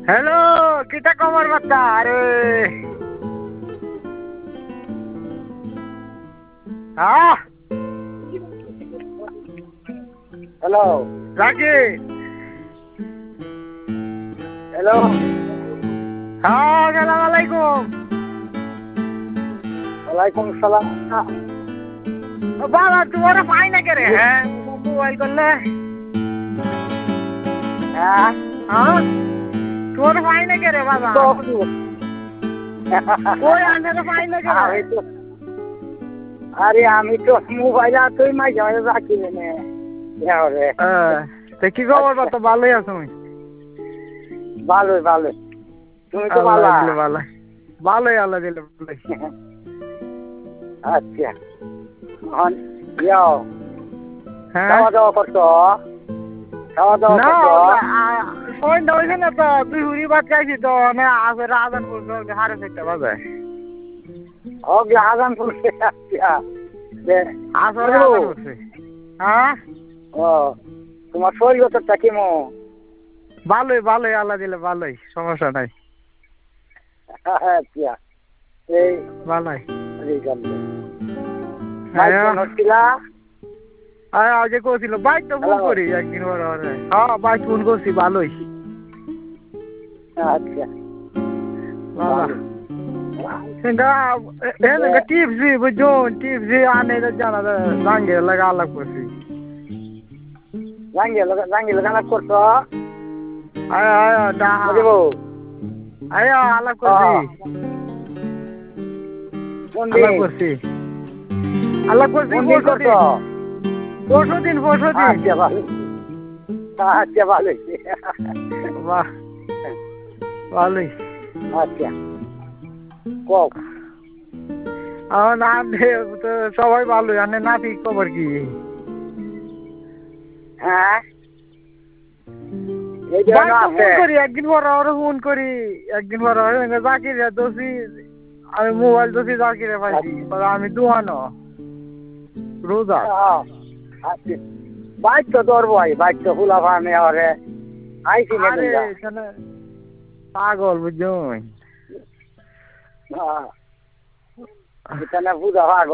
Hello, কিটা খবর বার্তা? আরে হ্যাঁ, হ্যালো রাকি। হ্যালো হ্যাঁ, সালাম আলাইকুম। ওয়ালাইকুম সালাম। ও বাবা, তোমার পাই না কে রে? হ্যাঁ, মোবাইল করলে। হ্যাঁ হ্যাঁ, তোমার পাই না কে রে বাবা? তো কই আনতে পাই না কে রে? আমি তো আমি তো মোবাইল তুই মাঝে মাঝে রাখি নে রে। তা কি খবর বার্তা? ভালোই আছো? ভালোই ভালোই, তুমি তো আল্লাহ ভালো। দিলে ভালোই, ভালোই আল্লাহ দিলে ভালোই। আচ্ছা, যাও হ্যাঁ, খাওয়া দাওয়া করছো? খাওয়া দাওয়া না করছো? সন্ধ্যা হয়েছে না তো, তুই হুড়ি ভাত খাইছি তো, না আসলে আজান করবে 4:30 বাজে। ওকে আজান করছে। আচ্ছা আসলে আজান করছে। হ্যাঁ, ও তোমার শরীর তো কেমন? ভালোই ভালোই আল্লাহ দিলে ভালোই, সমস্যা নাই। আচ্ছা এই ভালোই। হচ্ছিলা আজ করছিল বাইক তো ফোন করি একদিন পরে পরে। হ্যাঁ, বাইক ফোন করছি, ভালোই আচ্ছা ভালো। টিপসি বুঝছো, টিপসি আনে জানা জাঙ্গে লাগা আলাপ করছি। জাঙ্গিল গানা করছো? আয় আয় ডাহা বুঝবো আয় আলাপ করছি, কোন আলাপ দিন করছি, আলাপ করছি কোন দিন করছো? পরশু দিন পরশু দিন। আচ্ছা ভালো, আচ্ছা ভালো, বাহ, ভালোই। আচ্ছা কক আমার নাম তো সবাই ভালোই, আনে নাতি খবর কি? হ্যাঁ এই বাইক জন্য তো আছে। ফোন করি একদিন পর আরো ফোন করি, একদিন পর জাকির দোষী, আমি মোবাইল দোষী জাকিরে পাইছি, আমি দুয়ানো রোজা। আচ্ছা বাইক তো ধরবো, বাইক তো ফুলা ফানে আরে আইসি আরে নেবেন যা। এখানে পাগল বুঝছো। এখানে বুঝা